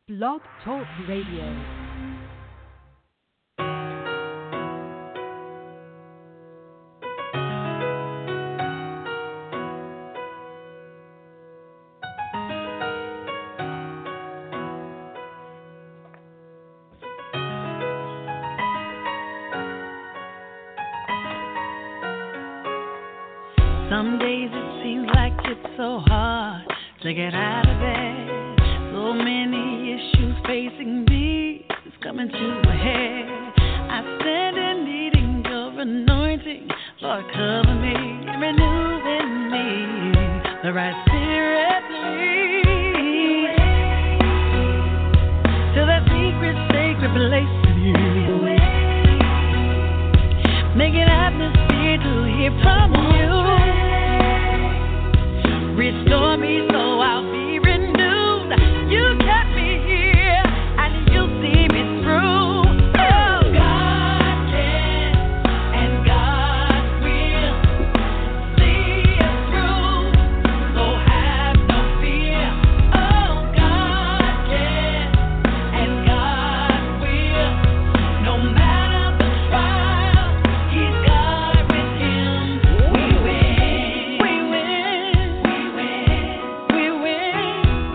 Blog Talk Radio. Some days it seems like it's so hard to get out of bed. So many issues facing me, it's coming to a head. I stand in needing your anointing. Lord, cover me and renew in me the right spirit, lead to that secret, sacred place with you. Make an atmosphere to hear from you. Restore me so I'll be renewed. You kept me here and you see me through. Oh, God can and God will see us through. So have no fear. Oh, God can and God will. No matter the trial, He's God with Him. We win. We win. We win.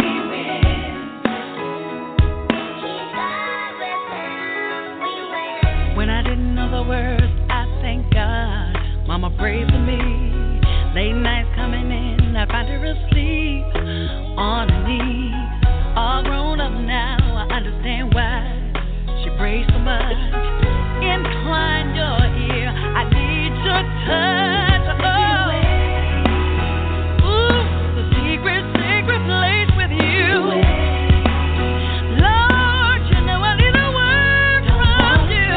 When I didn't know the words, I thank God. Mama prayed for me. Late nights coming in, I find her asleep on her knees. All grown up now, I understand why she prays so much. Incline your ear, I need your touch. Oh, ooh, the secret, sacred place with you. Lord, you know I need a word from you.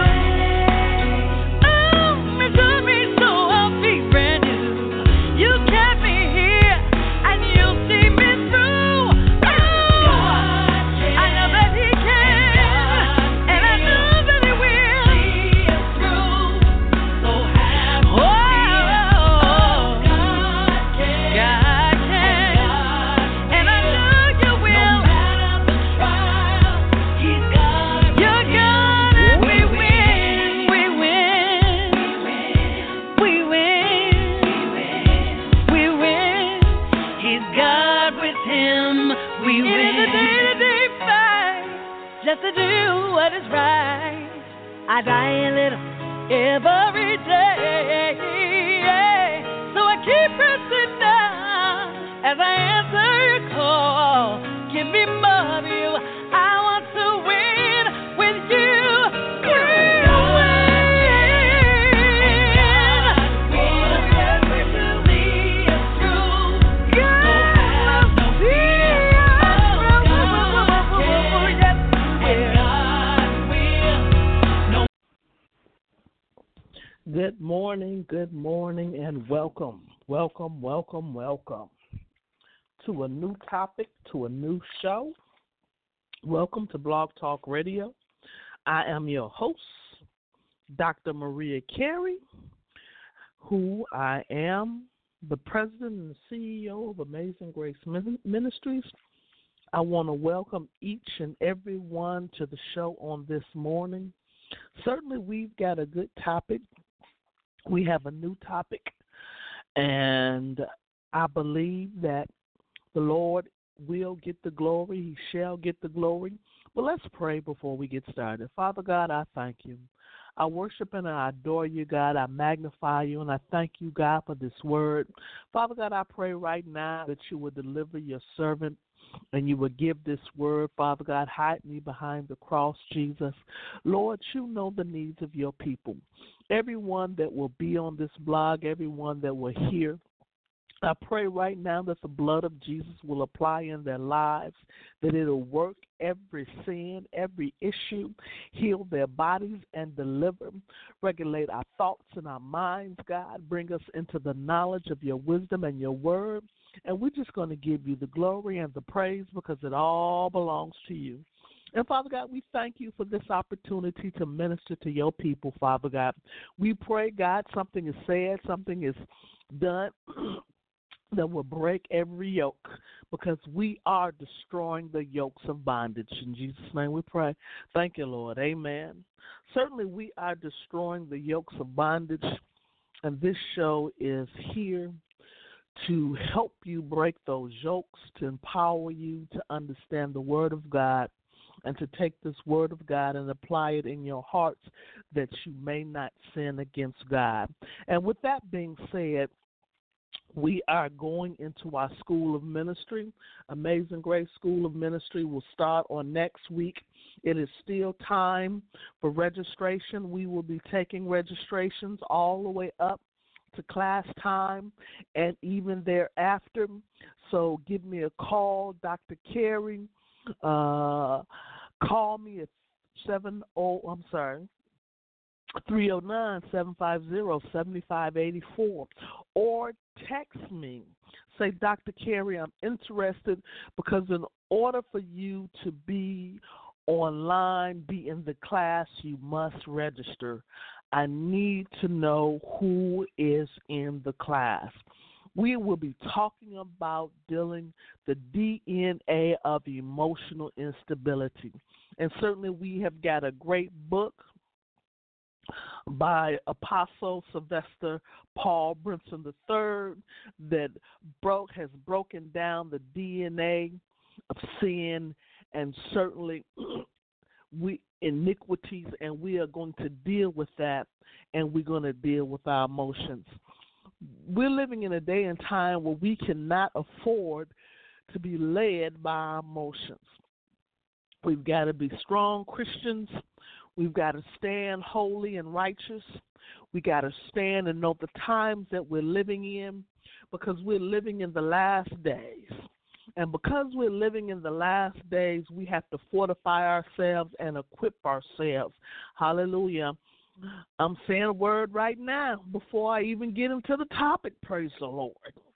Oh, restore me so I'll be brand new. You kept me here and you see me through. Oh, I know that He can and I know that He will see us through. So have no fear. God can and I know you will. No matter the trial, He's God. You're God and we win. We win. We win. We win. He's God with Him. We win. It is a day-to-day fight just to do what is right. I die a little every day. So I keep pressing down as I answer your call. Give me more of you. I want to win with you. We Good morning, and welcome to a new topic, to a new show. Welcome to Blog Talk Radio. I am your host, Dr. Maria Carey, who I am the president and CEO of Amazing Grace Ministries. I want to welcome each and every one to the show on this morning. Certainly, we've got a good topic. We have a new topic, and I believe that the Lord will get the glory. He shall get the glory. But let's pray before we get started. Father God, I thank you. I worship and I adore you, God. I magnify you, and I thank you, God, for this word. Father God, I pray right now that you will deliver your servant and you will give this word. Father God, hide me behind the cross, Jesus. Lord, you know the needs of your people. Everyone that will be on this blog, everyone that will hear, I pray right now that the blood of Jesus will apply in their lives, that it will work every sin, every issue, heal their bodies and deliver, regulate our thoughts and our minds, God. Bring us into the knowledge of your wisdom and your word. And we're just going to give you the glory and the praise because it all belongs to you. And, Father God, we thank you for this opportunity to minister to your people, Father God. We pray, God, something is said, something is done that will break every yoke, because we are destroying the yokes of bondage. In Jesus' name we pray. Thank you, Lord. Amen. Certainly we are destroying the yokes of bondage, and this show is here to help you break those yokes, to empower you to understand the Word of God, and to take this Word of God and apply it in your hearts that you may not sin against God. And with that being said, we are going into our School of Ministry. Amazing Grace School of Ministry will start on next week. It is still time for registration. We will be taking registrations all the way up to class time and even thereafter. So give me a call, Dr. Carey. Call me at 309-750-7584, or text me. Say, Dr. Carey, I'm interested, because in order for you to be online, be in the class, you must register. I need to know who is in the class. We will be talking about dealing the DNA of emotional instability. And certainly we have got a great book by Apostle Sylvester Paul Brinson III that has broken down the DNA of sin and certainly iniquities, and we are going to deal with that, and we're going to deal with our emotions. We're living in a day and time where we cannot afford to be led by our emotions. We've got to be strong Christians. We've got to stand holy and righteous. We got to stand and know the times that we're living in, because we're living in the last days. And because we're living in the last days, we have to fortify ourselves and equip ourselves. Hallelujah. I'm saying a word right now before I even get into the topic, praise the Lord.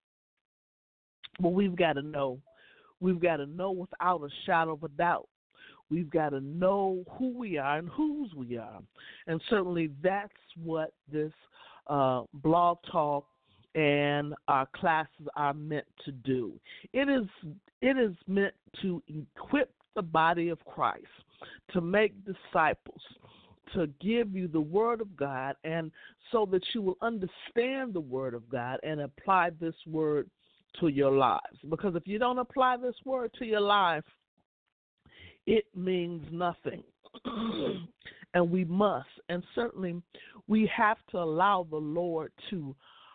But we've got to know. We've got to know without a shadow of a doubt. We've got to know who we are and whose we are. And certainly that's what this blog talk and our classes are meant to do. It is meant to equip the body of Christ, to make disciples, to give you the Word of God, and so that you will understand the Word of God and apply this Word to your lives. Because if you don't apply this Word to your life, it means nothing. And we must, and certainly we have to allow the Lord to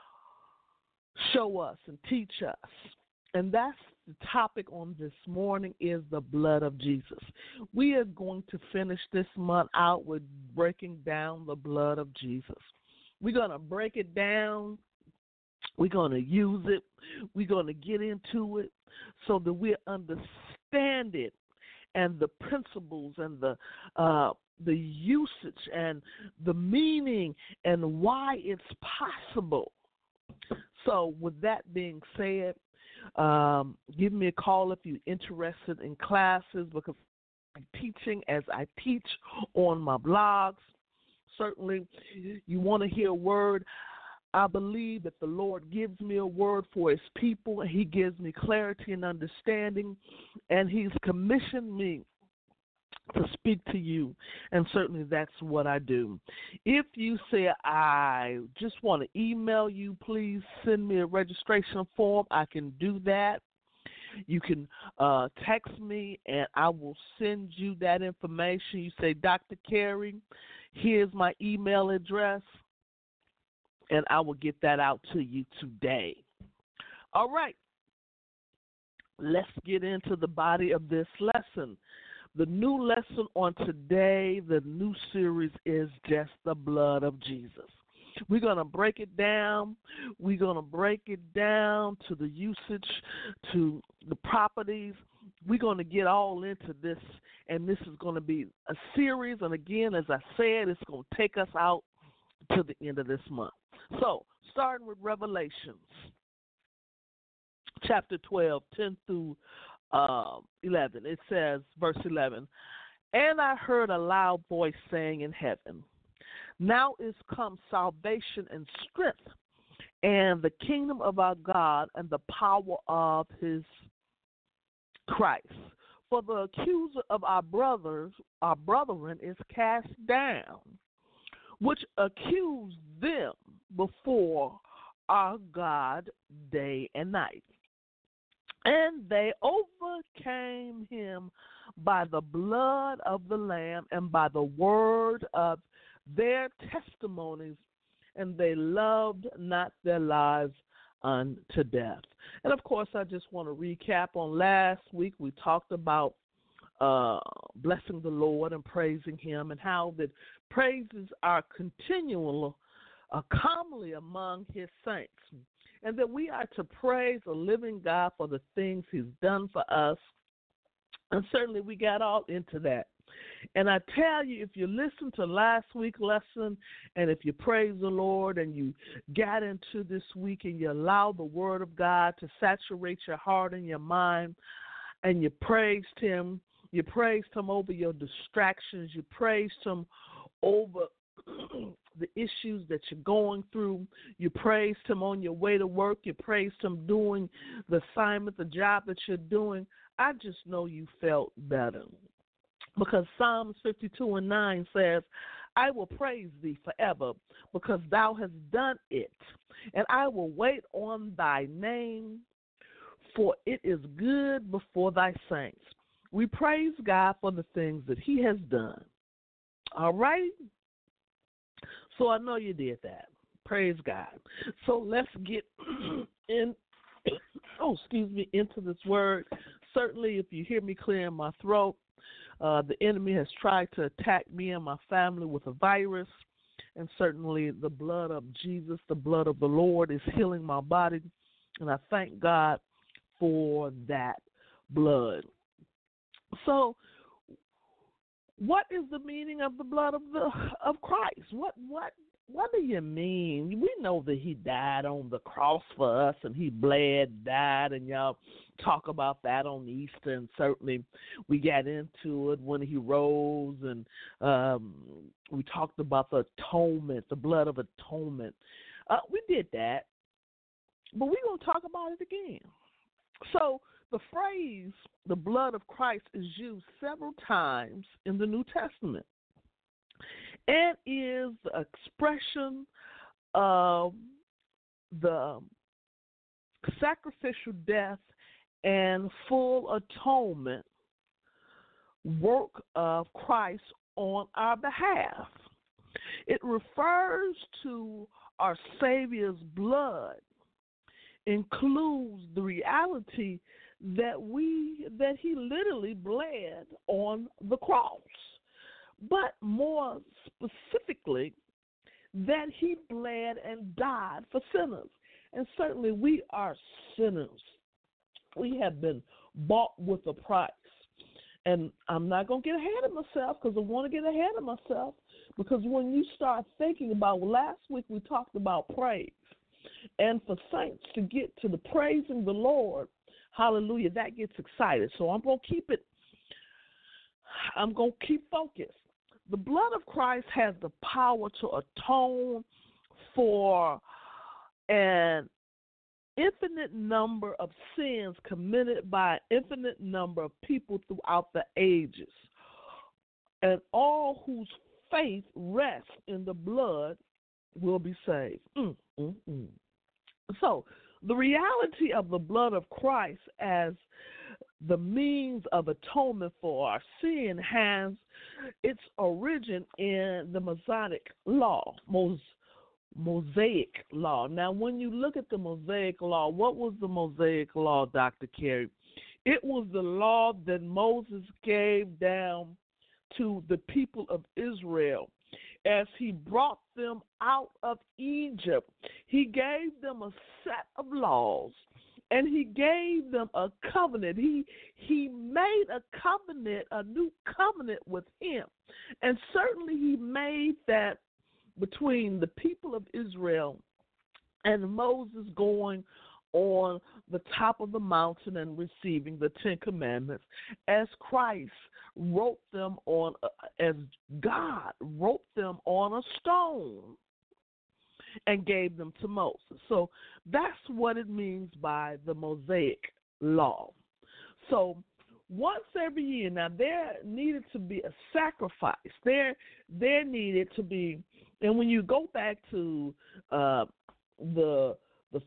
show us and teach us. And that's the topic on this morning, is the blood of Jesus. We are going to finish this month out with breaking down the blood of Jesus. We're going to break it down. We're going to use it. We're going to get into it so that we understand it, and the principles and the usage and the meaning and why it's possible. So with that being said, give me a call if you're interested in classes, because I'm teaching as I teach on my blogs. Certainly you want to hear a word. I believe that the Lord gives me a word for his people, and he gives me clarity and understanding, and he's commissioned me to speak to you, and certainly that's what I do. If you say, I just want to email you, please send me a registration form. I can do that. You can text me, and I will send you that information. You say, Dr. Carey, here's my email address, and I will get that out to you today. All right. Let's get into the body of this lesson. The new lesson on today, the new series, is just the blood of Jesus. We're going to break it down. We're going to break it down to the usage, to the properties. We're going to get all into this, and this is going to be a series. And again, as I said, it's going to take us out to the end of this month. So, starting with Revelations, chapter 12, 10 through 11. It says, verse 11, and I heard a loud voice saying in heaven, now is come salvation and strength and the kingdom of our God and the power of his Christ. For the accuser of our brethren is cast down, which accused them before our God day and night. And they overcame him by the blood of the Lamb and by the word of their testimonies, and they loved not their lives unto death. And, of course, I just want to recap on last week. We talked about blessing the Lord and praising him, and how that praises are continual, commonly among his saints, and that we are to praise the living God for the things he's done for us. And certainly we got all into that. And I tell you, if you listen to last week's lesson, and if you praise the Lord and you got into this week and you allow the word of God to saturate your heart and your mind, and you praised him over your distractions, you praised him over the issues that you're going through, you praised him on your way to work, you praised him doing the assignment, the job that you're doing, I just know you felt better. Because Psalms 52:9 says, I will praise thee forever, because thou hast done it, and I will wait on thy name, for it is good before thy saints. We praise God for the things that he has done. All right? So I know you did that. Praise God. So let's get into this word. Certainly, if you hear me clearing my throat, the enemy has tried to attack me and my family with a virus, and certainly the blood of Jesus, the blood of the Lord, is healing my body, and I thank God for that blood. So, what is the meaning of the blood of Christ? What do you mean? We know that he died on the cross for us, and he bled, died, and y'all talk about that on Easter, and certainly we got into it when he rose, and we talked about the atonement, the blood of atonement. We did that, but we're going to talk about it again. So the phrase, the blood of Christ, is used several times in the New Testament. It is the expression of the sacrificial death and full atonement work of Christ on our behalf. It refers to our Savior's blood, includes the reality that he literally bled on the cross, but more specifically, that he bled and died for sinners. And certainly we are sinners. We have been bought with a price. And I'm not going to get ahead of myself, because I want to get ahead of myself, because when you start thinking about, last week we talked about praise. And for saints to get to the praising the Lord, hallelujah, that gets excited. So I'm going to keep focused. The blood of Christ has the power to atone for an infinite number of sins committed by an infinite number of people throughout the ages. And all whose faith rests in the blood will be saved. So, the reality of the blood of Christ as the means of atonement for our sin has its origin in the Mosaic law. Now, when you look at the Mosaic law, what was the Mosaic law, Dr. Carey? It was the law that Moses gave down to the people of Israel as he brought them out of Egypt. He gave them a set of laws, and he gave them a covenant. He made a covenant, a new covenant with him. And certainly he made that between the people of Israel and Moses going on the top of the mountain and receiving the Ten Commandments, as Christ wrote them on, as God wrote them on a stone. and gave them to Moses. So that's what it means by the Mosaic law. So once every year, now there needed to be a sacrifice. There needed to be, and when you go back to the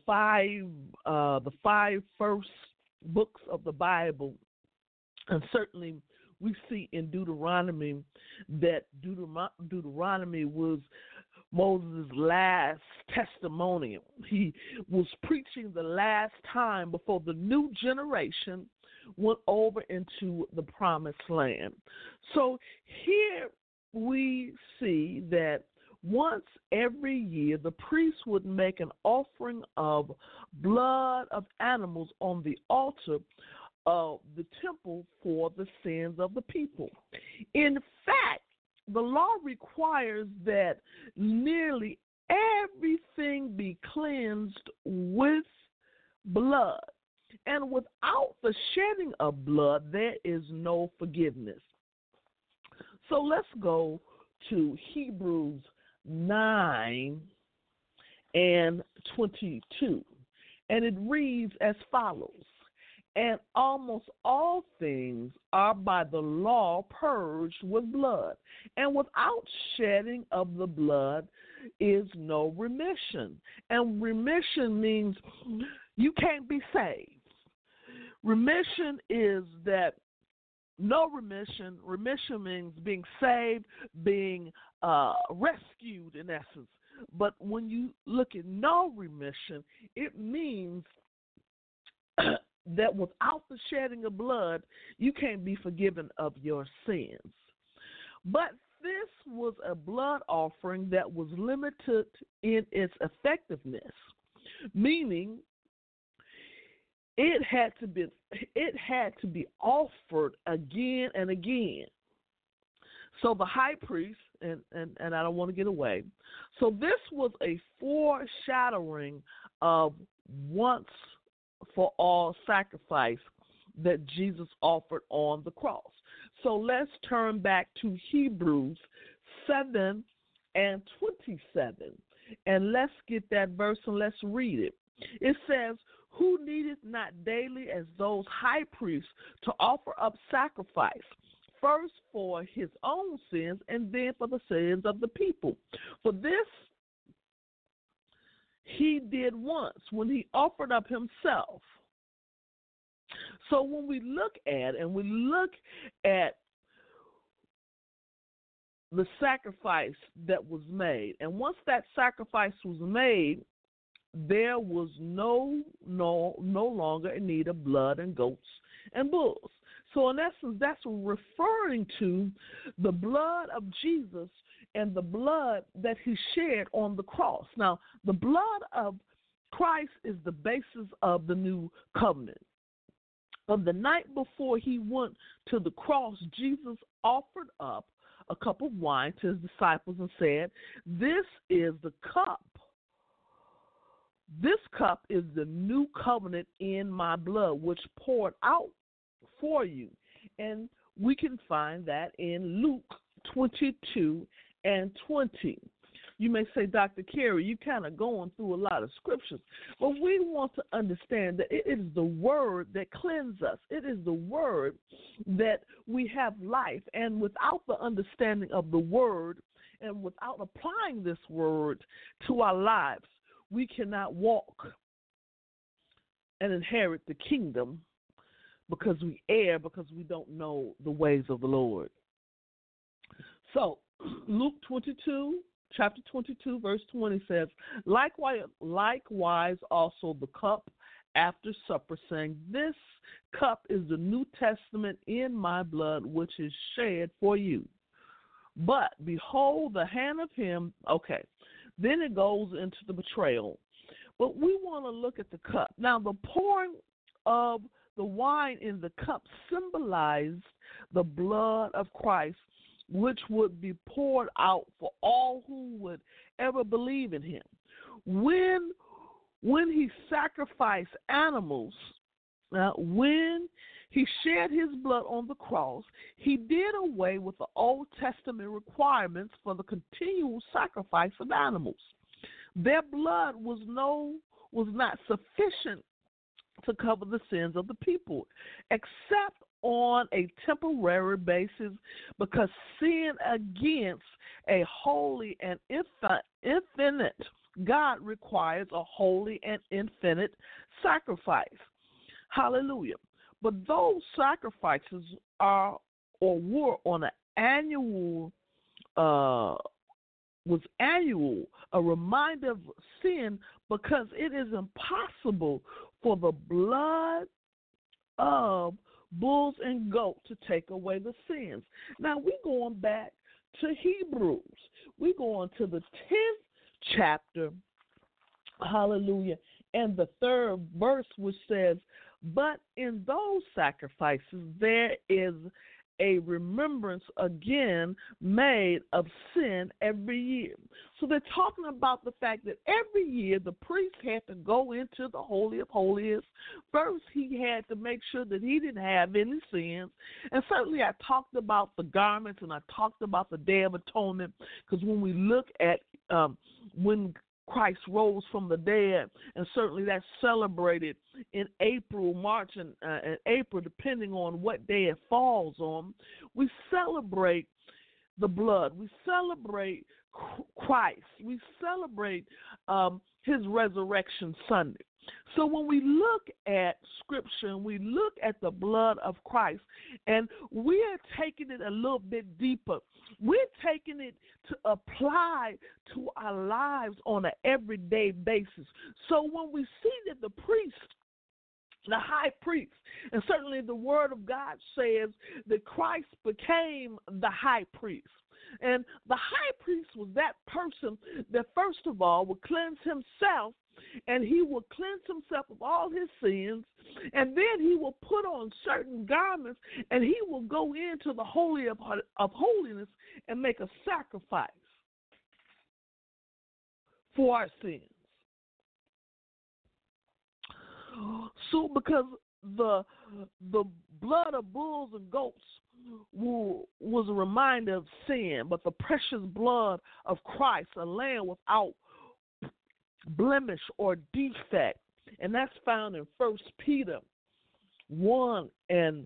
five first books of the Bible, and certainly we see in Deuteronomy that Deuteronomy was Moses' last testimonial. He was preaching the last time before the new generation went over into the promised land. So here we see that once every year the priest would make an offering of blood of animals on the altar of the temple for the sins of the people. In fact, the law requires that nearly everything be cleansed with blood. And without the shedding of blood, there is no forgiveness. So let's go to Hebrews 9 and 22. And it reads as follows. And almost all things are by the law purged with blood, and without shedding of the blood is no remission. And remission means you can't be saved. Remission is that no remission. Remission means being saved, being rescued in essence. But when you look at no remission, it means that without the shedding of blood, you can't be forgiven of your sins. But this was a blood offering that was limited in its effectiveness, meaning it had to be offered again and again. So the high priest, and I don't want to get away, so this was a foreshadowing of once for all sacrifice that Jesus offered on the cross. So let's turn back to Hebrews 7 and 27, and let's get that verse and let's read it. It says, who needeth not daily as those high priests to offer up sacrifice, first for his own sins and then for the sins of the people. For this he did once when he offered up himself. So when we look at the sacrifice that was made, and once that sacrifice was made, there was no longer a need of blood and goats and bulls. So in essence, that's referring to the blood of Jesus and the blood that he shed on the cross. Now, the blood of Christ is the basis of the new covenant. On the night before he went to the cross, Jesus offered up a cup of wine to his disciples and said, this is the cup. This cup is the new covenant in my blood, which poured out for you. And we can find that in Luke 22 and 20. You may say, Dr. Carey, you kind of going through a lot of scriptures. But we want to understand that it is the word that cleanses us. It is the word that we have life. And without the understanding of the word and without applying this word to our lives, we cannot walk and inherit the kingdom because we err, because we don't know the ways of the Lord. So, Luke 22, chapter 22, verse 20 says, Likewise also the cup after supper, saying, this cup is the New Testament in my blood, which is shed for you. But behold the hand of him, okay, then it goes into the betrayal. But we want to look at the cup. Now, the pouring of the wine in the cup symbolized the blood of Christ, which would be poured out for all who would ever believe in him. When he sacrificed animals, when he shed his blood on the cross, he did away with the Old Testament requirements for the continual sacrifice of animals. Their blood was not sufficient to cover the sins of the people, except on a temporary basis, because sin against a holy and infinite God requires a holy and infinite sacrifice. Hallelujah. But those sacrifices are or were on an annual was annual, a reminder of sin, because it is impossible for the blood of bulls and goats to take away the sins. Now we're going back to Hebrews. We're going to the 10th chapter, hallelujah, and the 3rd verse, which says, but in those sacrifices there is a remembrance again made of sin every year. So they're talking about the fact that every year the priest had to go into the Holy of Holies. First, he had to make sure that he didn't have any sins. And certainly I talked about the garments and I talked about the Day of Atonement, because when we look at when Christ rose from the dead, and certainly that's celebrated in April, March, and April, depending on what day it falls on. We celebrate the blood. We celebrate Christ. We celebrate his resurrection Sunday. So when we look at Scripture and we look at the blood of Christ, and we're taking it a little bit deeper, we're taking it to apply to our lives on an everyday basis. So when we see that the priest, the high priest, and certainly the Word of God says that Christ became the high priest. And the high priest was that person that, first of all, would cleanse himself, and he will cleanse himself of all his sins, and then he will put on certain garments, and he will go into the Holy of Holiness and make a sacrifice for our sins. So because the blood of bulls and goats was a reminder of sin, but the precious blood of Christ, a lamb without blemish or defect, and that's found in 1 Peter 1:19.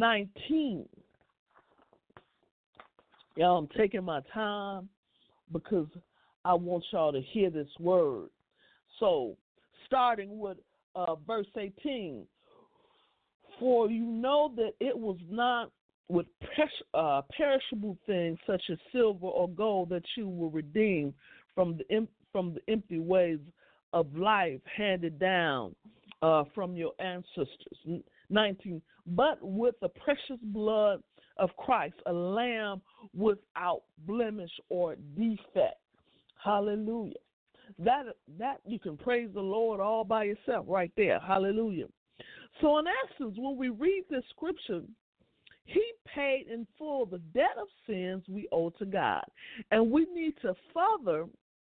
Y'all, I'm taking my time because I want y'all to hear this word. So, starting with verse 18, for you know that it was not with perishable things such as silver or gold that you were redeemed from the empty ways of life handed down from your ancestors. 19, but with the precious blood of Christ, a lamb without blemish or defect. Hallelujah. That you can praise the Lord all by yourself right there. Hallelujah. So in essence, when we read this scripture, he paid in full the debt of sins we owe to God. And we need to further,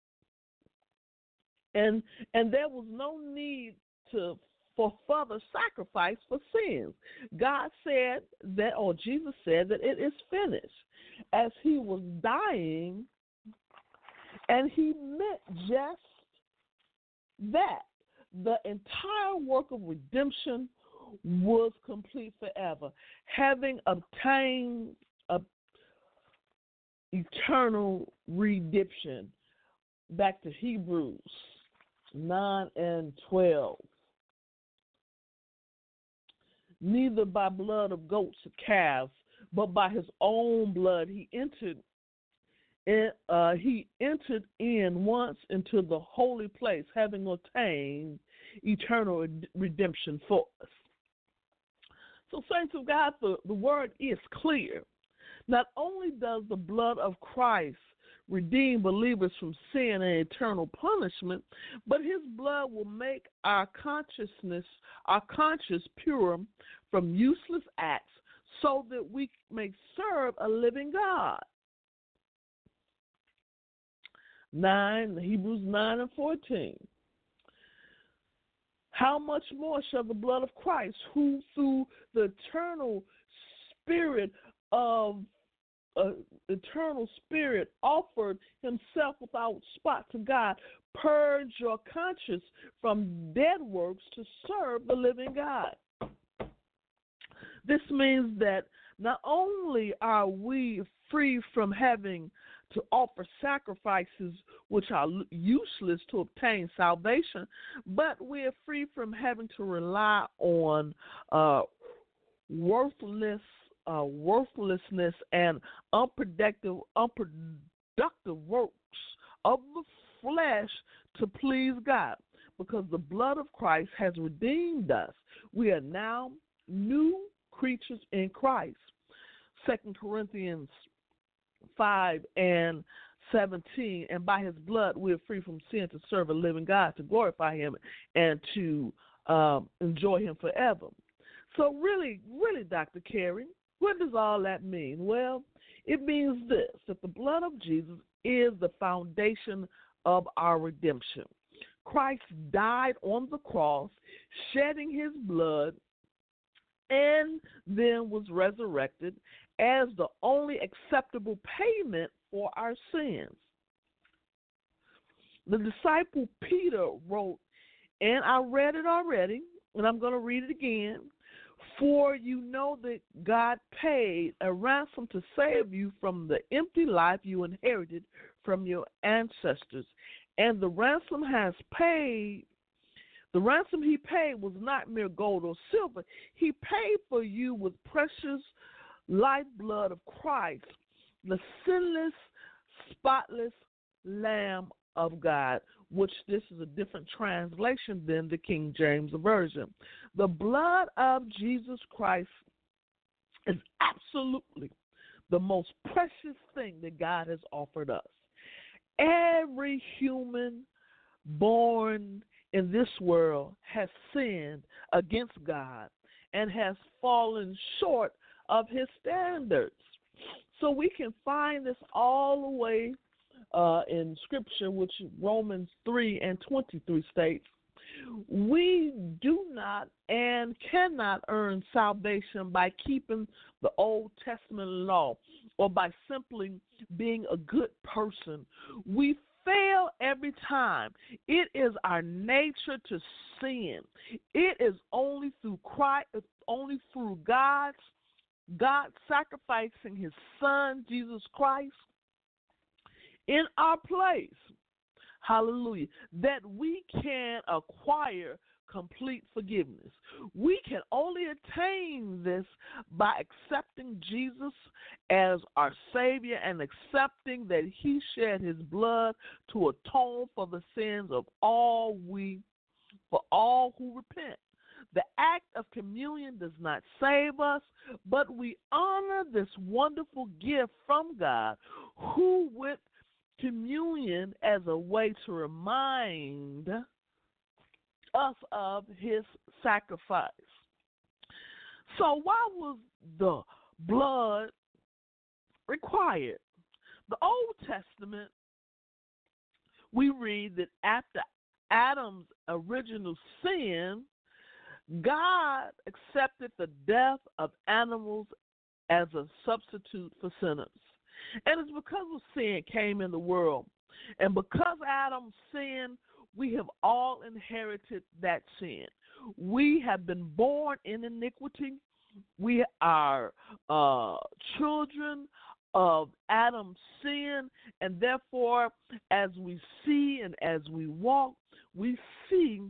and there was no need for further sacrifice for sins. God said that, or Jesus said that it is finished. As he was dying, and he meant just that. The entire work of redemption was complete forever, having obtained eternal redemption. Back to Hebrews 9:12. Neither by blood of goats or calves, but by his own blood he entered in once into the holy place, having obtained eternal redemption for us. So, saints of God, the word is clear. Not only does the blood of Christ redeem believers from sin and eternal punishment, but his blood will make our conscience pure from useless acts, so that we may serve a living God. Hebrews 9:14. How much more shall the blood of Christ, who through the eternal Spirit of eternal spirit, offered himself without spot to God. Purge your conscience from dead works to serve the living God. This means that not only are we free from having to offer sacrifices which are useless to obtain salvation, but we are free from having to rely on worthlessness and unproductive works of the flesh to please God. Because the blood of Christ has redeemed us, we are now new creatures in Christ. 2 Corinthians 5:17, and by his blood we are free from sin to serve a living God, to glorify him and to enjoy him forever. So really, Dr. Carey, what does all that mean? Well, it means this, that the blood of Jesus is the foundation of our redemption. Christ died on the cross, shedding his blood, and then was resurrected as the only acceptable payment for our sins. The disciple Peter wrote, and I read it already, and I'm going to read it again, for you know that God paid a ransom to save you from the empty life you inherited from your ancestors. And the ransom he paid was not mere gold or silver. He paid for you with precious lifeblood of Christ, the sinless, spotless Lamb of God, which this is a different translation than the King James Version. The blood of Jesus Christ is absolutely the most precious thing that God has offered us. Every human born in this world has sinned against God and has fallen short of his standards. So we can find this all the way in Scripture, which Romans 3:23 states, we do not and cannot earn salvation by keeping the Old Testament law or by simply being a good person. We fail every time. It is our nature to sin. It is only through Christ, only through God sacrificing his Son, Jesus Christ, in our place, hallelujah, that we can acquire complete forgiveness. We can only attain this by accepting Jesus as our Savior and accepting that he shed his blood to atone for the sins of all who repent. The act of communion does not save us, but we honor this wonderful gift from God, who with communion as a way to remind us of his sacrifice. So why was the blood required? The Old Testament, we read that after Adam's original sin, God accepted the death of animals as a substitute for sinners. And it's because of sin came in the world. And because Adam sinned, we have all inherited that sin. We have been born in iniquity. We are children of Adam's sin, and therefore, as we see and as we walk, we see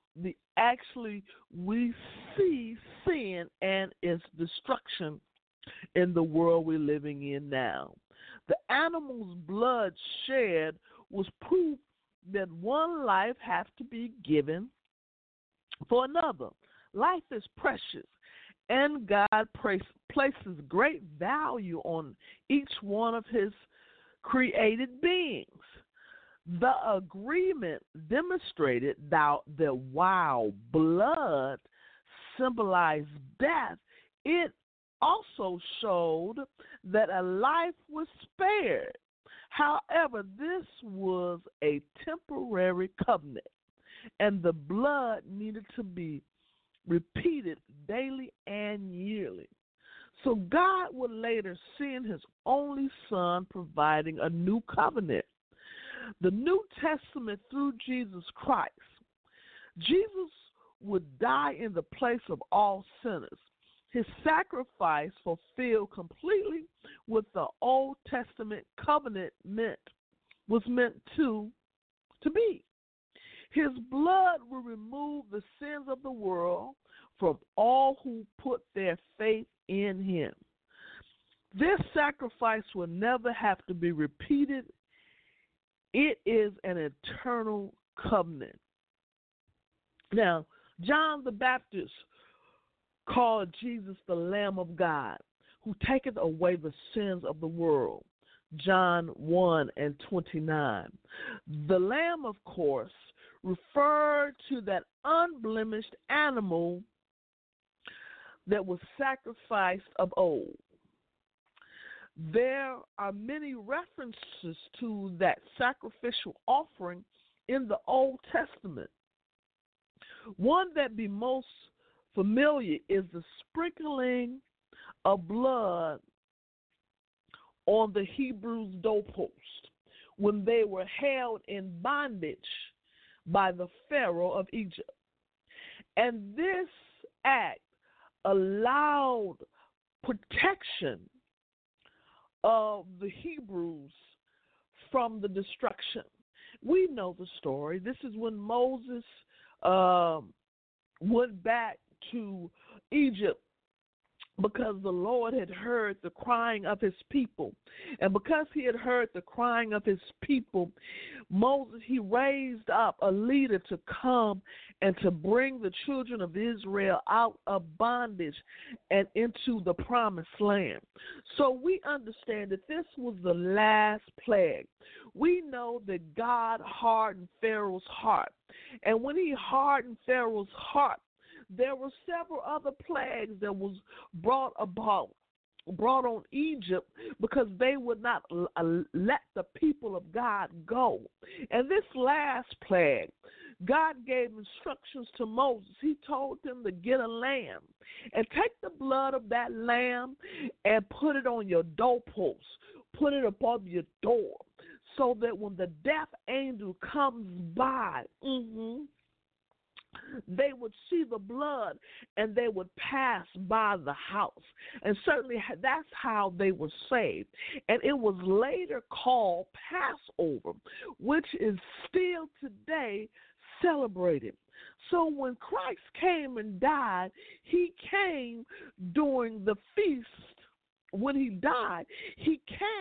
sin and its destruction in the world we're living in now. The animal's blood shed was proof that one life has to be given for another. Life is precious, and God places great value on each one of his created beings. The agreement demonstrated that while blood symbolized death, it also showed that a life was spared. However, this was a temporary covenant, and the blood needed to be repeated daily and yearly. So God would later send his only son, providing a new covenant. The New Testament through Jesus Christ. Jesus would die in the place of all sinners. His sacrifice fulfilled completely what the Old Testament covenant was meant to be. His blood will remove the sins of the world from all who put their faith in him. This sacrifice will never have to be repeated. It is an eternal covenant. Now, John the Baptist called Jesus the Lamb of God, who taketh away the sins of the world. John 1:29. The lamb, of course, referred to that unblemished animal that was sacrificed of old. There are many references to that sacrificial offering in the Old Testament. One that be most familiar is the sprinkling of blood on the Hebrews' doorpost when they were held in bondage by the Pharaoh of Egypt. And this act allowed protection of the Hebrews from the destruction. We know the story. This is when Moses went back to Egypt because the Lord had heard the crying of his people. And because he had heard the crying of his people, Moses, he raised up a leader to come and to bring the children of Israel out of bondage and into the promised land. So we understand that this was the last plague. We know that God hardened Pharaoh's heart. And when he hardened Pharaoh's heart, there were several other plagues that was brought on Egypt because they would not let the people of God go. And this last plague, God gave instructions to Moses. He told him to get a lamb and take the blood of that lamb and put it on your doorpost, put it above your door, so that when the death angel comes by, they would see the blood and they would pass by the house. And certainly that's how they were saved. And it was later called Passover, which is still today celebrated. So when Christ came and died, he came during the feast. When he died, he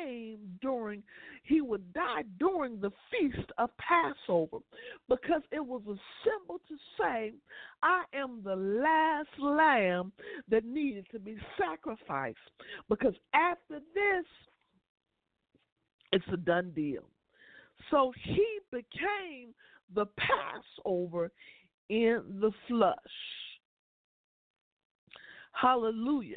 would die during the feast of Passover, because it was a symbol to say, I am the last lamb that needed to be sacrificed, because after this, it's a done deal. So he became the Passover in the flesh. Hallelujah.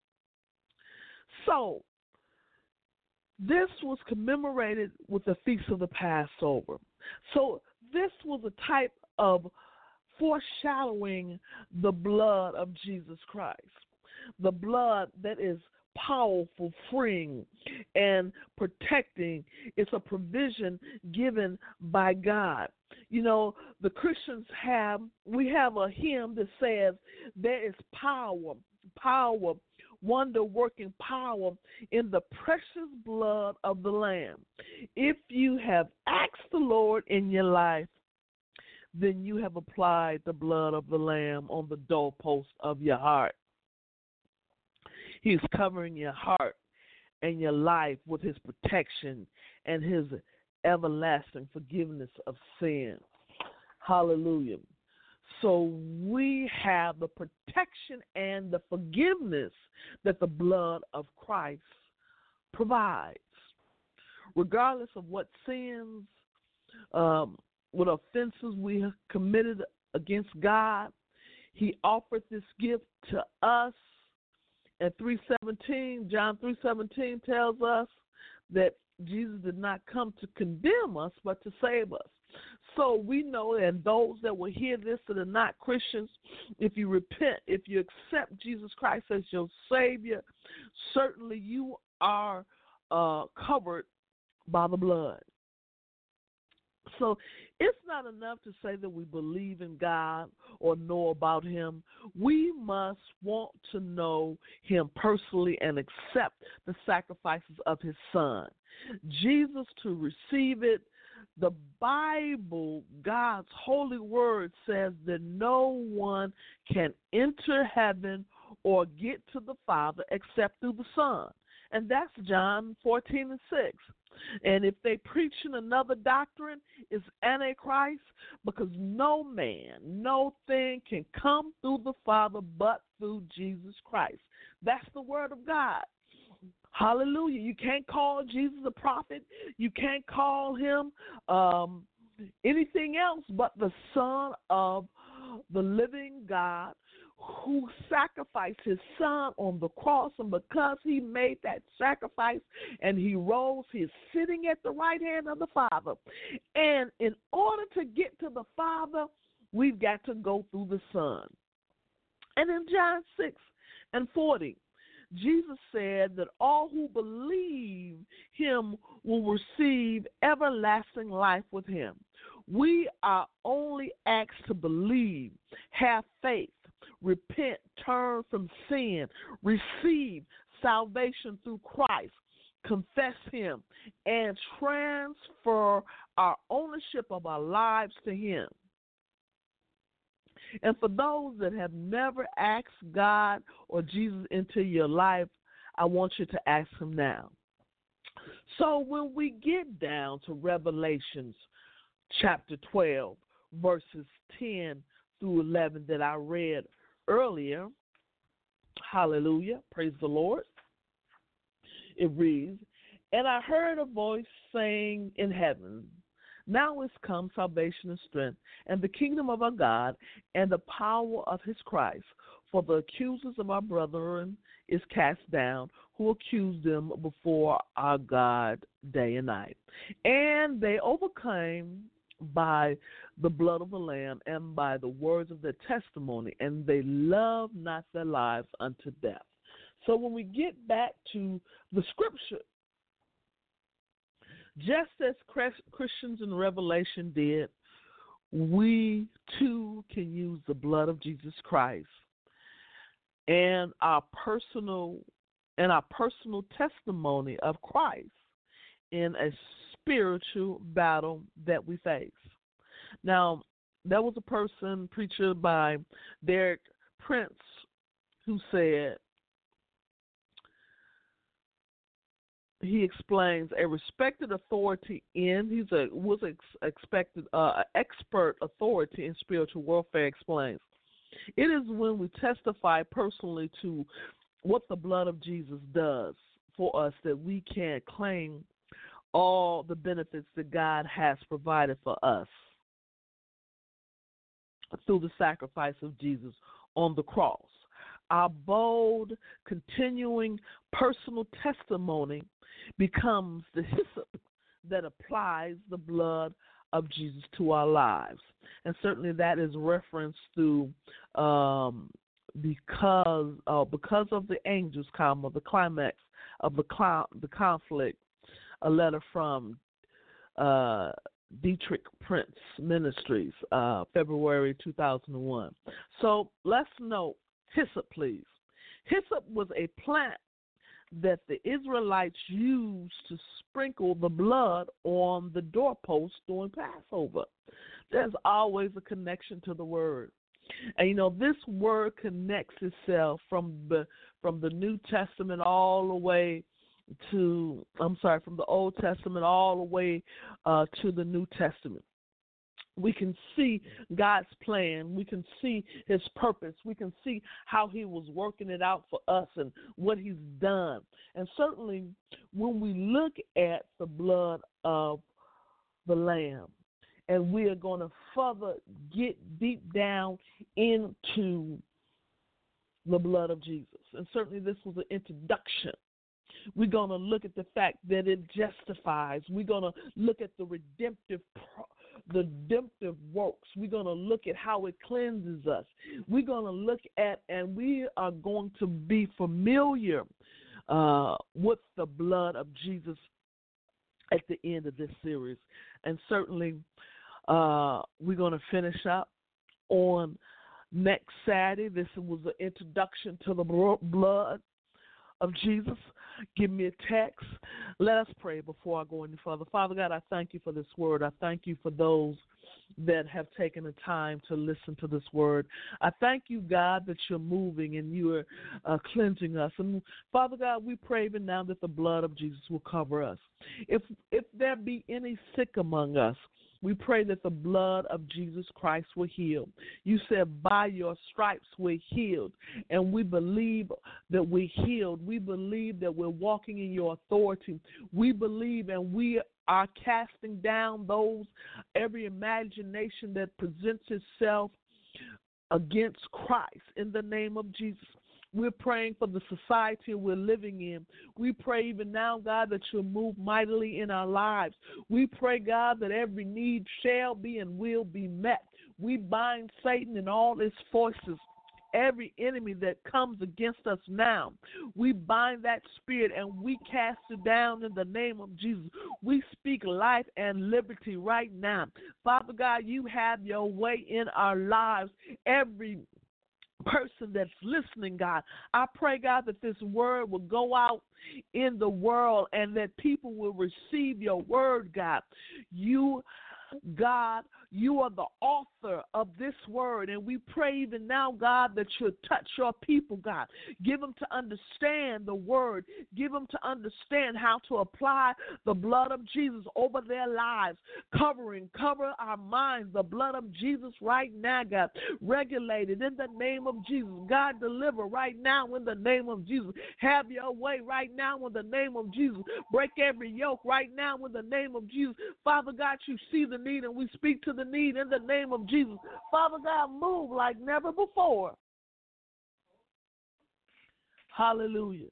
So, this was commemorated with the Feast of the Passover. So, this was a type of foreshadowing the blood of Jesus Christ, the blood that is powerful, freeing, and protecting. It's a provision given by God. You know, the Christians we have a hymn that says there is power, wonder-working power in the precious blood of the Lamb. If you have asked the Lord in your life, then you have applied the blood of the Lamb on the doorpost of your heart. He's covering your heart and your life with his protection and his everlasting forgiveness of sin. Hallelujah. So we have the protection and the forgiveness that the blood of Christ provides. Regardless of what sins, what offenses we have committed against God, he offered this gift to us. And John 3:17 tells us that Jesus did not come to condemn us, but to save us. So we know, and those that will hear this that are not Christians, if you repent, if you accept Jesus Christ as your Savior, certainly you are covered by the blood. So it's not enough to say that we believe in God or know about Him. We must want to know Him personally and accept the sacrifices of His Son. Jesus, to receive it, the Bible, God's holy word, says that no one can enter heaven or get to the Father except through the Son. And that's John 14:6. And if they preach in another doctrine, it's Antichrist, because no man, no thing can come through the Father but through Jesus Christ. That's the word of God. Hallelujah. You can't call Jesus a prophet. You can't call him anything else but the Son of the living God, who sacrificed his Son on the cross. And because he made that sacrifice and he rose, he's sitting at the right hand of the Father. And in order to get to the Father, we've got to go through the Son. And in John 6:40, Jesus said that all who believe him will receive everlasting life with him. We are only asked to believe, have faith, repent, turn from sin, receive salvation through Christ, confess him, and transfer our ownership of our lives to him. And for those that have never asked God or Jesus into your life, I want you to ask him now. So when we get down to Revelations chapter 12, verses 10 through 11 that I read earlier, hallelujah, praise the Lord, it reads, "And I heard a voice saying in heaven, now is come salvation and strength, and the kingdom of our God, and the power of his Christ. For the accusers of our brethren is cast down, who accused them before our God day and night. And they overcame by the blood of the Lamb and by the words of their testimony, and they loved not their lives unto death." So when we get back to the scripture, just as Christians in Revelation did, we too can use the blood of Jesus Christ and our personal testimony of Christ in a spiritual battle that we face. Now, there was a preacher by Derek Prince, who said, he explains, a respected authority was expected expert authority in spiritual warfare, explains, it is when we testify personally to what the blood of Jesus does for us that we can claim all the benefits that God has provided for us through the sacrifice of Jesus on the cross. Our bold, continuing personal testimony becomes the hyssop that applies the blood of Jesus to our lives. And certainly that is referenced through because of the angels, the climax of the conflict, a letter from Dietrich Prince Ministries, February 2001. So let's note hyssop, please. Hyssop was a plant that the Israelites used to sprinkle the blood on the doorpost during Passover. There's always a connection to the word. And this word connects itself from the New Testament all the way from the Old Testament all the way to the New Testament. We can see God's plan. We can see his purpose. We can see how he was working it out for us and what he's done. And certainly when we look at the blood of the Lamb, and we are going to further get deep down into the blood of Jesus. And certainly this was an introduction. We're going to look at the fact that it justifies. We're going to look at the redemptive the redemptive works. We're going to look at how it cleanses us. We're going to look at, and we are going to be familiar with the blood of Jesus at the end of this series. And certainly we're going to finish up on next Saturday. This was an introduction to the blood of Jesus. Give me a text. Let us pray before I go any further. Father God, I thank you for this word. I thank you for those that have taken the time to listen to this word. I thank you, God, that you're moving and you are cleansing us. And Father God, we pray even now that the blood of Jesus will cover us. If there be any sick among us, we pray that the blood of Jesus Christ will heal. You said, by your stripes we're healed, and we believe that we're healed. We believe that we're walking in your authority. We believe and we are casting down every imagination that presents itself against Christ in the name of Jesus. We're praying for the society we're living in. We pray even now, God, that you'll move mightily in our lives. We pray, God, that every need shall be and will be met. We bind Satan and all his forces, every enemy that comes against us now. We bind that spirit and we cast it down in the name of Jesus. We speak life and liberty right now. Father God, you have your way in our lives. Every person that's listening, God, I pray, God, that this word will go out in the world and that people will receive your word, God. You, God, you are the author of this word, and we pray even now, God, that you'll touch your people, God. Give them to understand the word. Give them to understand how to apply the blood of Jesus over their lives. Cover our minds, the blood of Jesus right now, God. Regulate it in the name of Jesus. God, deliver right now in the name of Jesus. Have your way right now in the name of Jesus. Break every yoke right now in the name of Jesus. Father God, you see the need, and we speak to the need in the name of Jesus. Father God, move like never before. Hallelujah.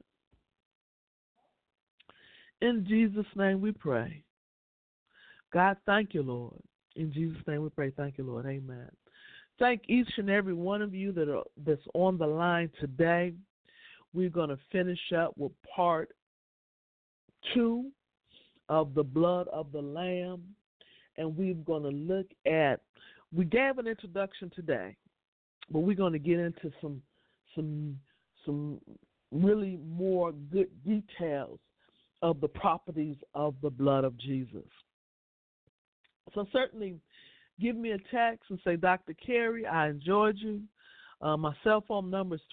In Jesus' name we pray. God, thank you, Lord. In Jesus' name we pray. Thank you, Lord. Amen. Thank each and every one of you that's on the line today. We're going to finish up with part 2 of the blood of the Lamb. And we're going to look at, we gave an introduction today, but we're going to get into some really more good details of the properties of the blood of Jesus. So certainly give me a text and say, Dr. Carey, I enjoyed you. My cell phone number is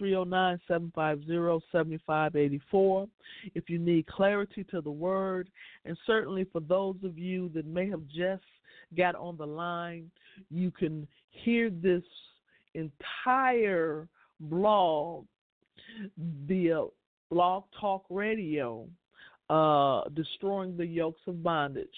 309-750-7584 if you need clarity to the word. And certainly for those of you that may have just got on the line, you can hear this entire blog via Blog Talk Radio, Destroying the Yokes of Bondage,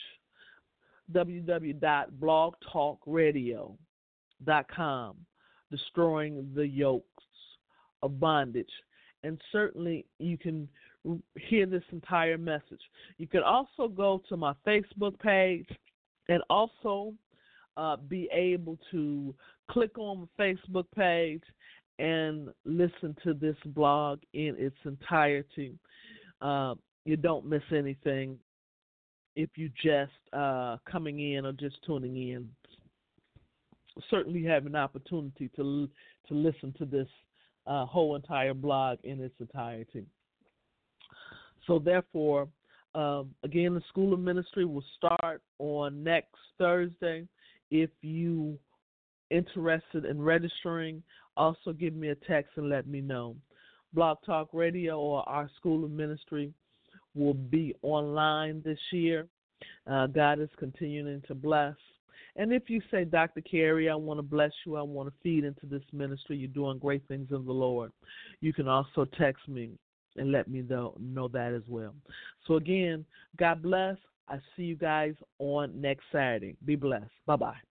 www.blogtalkradio.com. Destroying the Yokes of Bondage. And certainly you can hear this entire message. You can also go to my Facebook page and also be able to click on the Facebook page and listen to this blog in its entirety. You don't miss anything if you just coming in or just tuning in. Certainly have an opportunity to listen to this whole entire blog in its entirety. So therefore, again, the School of Ministry will start on next Thursday. If you interested in registering, also give me a text and let me know. Blog Talk Radio or our School of Ministry will be online this year. God is continuing to bless. And if you say, Dr. Carey, I want to bless you, I want to feed into this ministry, you're doing great things in the Lord, you can also text me and let me know that as well. So again, God bless. I see you guys on next Saturday. Be blessed. Bye-bye.